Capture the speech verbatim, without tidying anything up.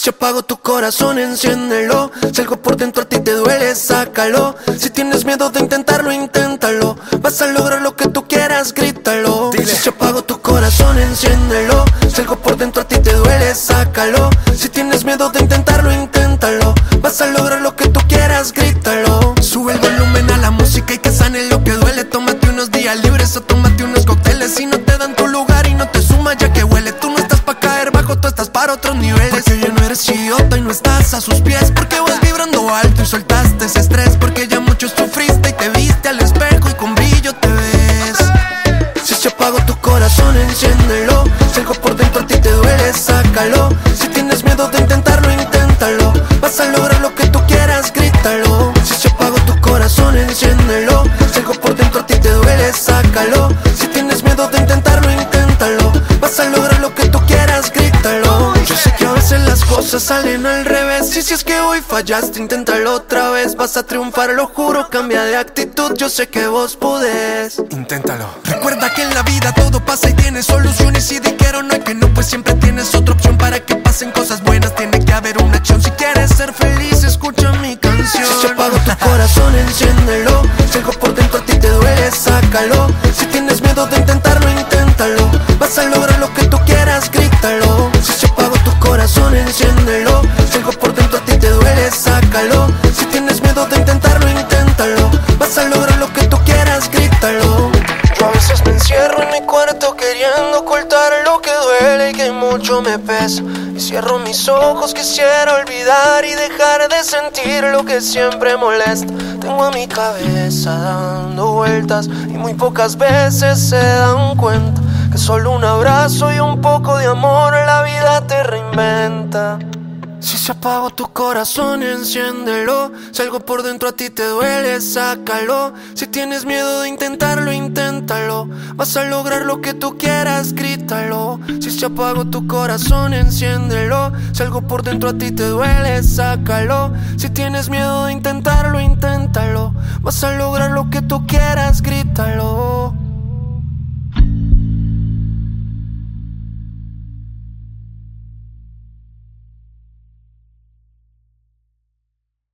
se apago tu corazón, enciéndelo. Si algo por dentro a ti te duele, sácalo. Si tienes miedo de intentarlo, inténtalo. Vas a lograr lo que tú quieras, grítalo. Dile. Si se apago tu corazón, enciéndelo. Si algo por dentro a ti te duele, sácalo. Si tienes miedo de intentarlo, inténtalo. Vas a lograr lo que tú quieras, grítalo. Sube el volumen a la música y que sane lo que duele. Tómate unos días libres o tómate unos cócteles. Si no te dan tu lugar y no te sumas ya que huele. Tú no estás pa' caer bajo, tú estás para otros niveles. Porque ya no eres idiota y no estás a sus pies. Porque vas vibrando alto y soltaste ese estrés. Porque ya mucho sufriste y te viste al espejo y con brillo te ves. Si se apagó tu corazón, enciéndelo. Si algo por dentro a ti te duele, sácalo. Si tienes miedo de intentarlo, inténtalo. Vas a lograr lo que tú quieras, grítalo. Si se apagó tu corazón, enciéndelo. Si algo por dentro a ti te duele, sácalo. Si tienes miedo de intentarlo, inténtalo. Vas a lograr lo que tú quieras, grítalo. Yo sé que a veces las cosas salen al revés. Y si es que hoy fallaste, inténtalo otra vez. Vas a triunfar, lo juro, cambia de actitud. Yo sé que vos podés. Inténtalo. Recuerda que en la vida todo pasa y tiene solución. Y si dijeron no hay que no, pues siempre tienes otra opción. Para que pasen cosas buenas tiene que haber una acción. Si quieres ser feliz, escucha mi canción. Si se apagó tu corazón, enciéndelo. Si algo por dentro a ti te duele, sácalo. Si tienes miedo de intentarlo, inténtalo. Vas a lograr lo que tú quieras, grítalo. Si se apagó tu corazón, enciéndelo. Si algo por dentro a ti te duele, sácalo. Si tienes miedo de intentarlo, inténtalo. Vas a lograr lo que tú quieras, grítalo. Yo a veces me encierro en mi cuarto queriendo ocultar lo que duele y que mucho me pesa. Y cierro mis ojos, quisiera olvidar y dejar de sentir lo que siempre molesta. Tengo a mi cabeza dando vueltas y muy pocas veces se dan cuenta que solo un abrazo y un poco de amor la vida te reinventa. Si se apagó tu corazón, enciéndelo. Si algo por dentro a ti te duele, sácalo. Si tienes miedo de intentarlo, inténtalo. Vas a lograr lo que tú quieras, grítalo. Si se apagó tu corazón, enciéndelo. Si algo por dentro a ti te duele, sácalo. Si tienes miedo de intentarlo, inténtalo. Vas a lograr lo que tú quieras, grítalo.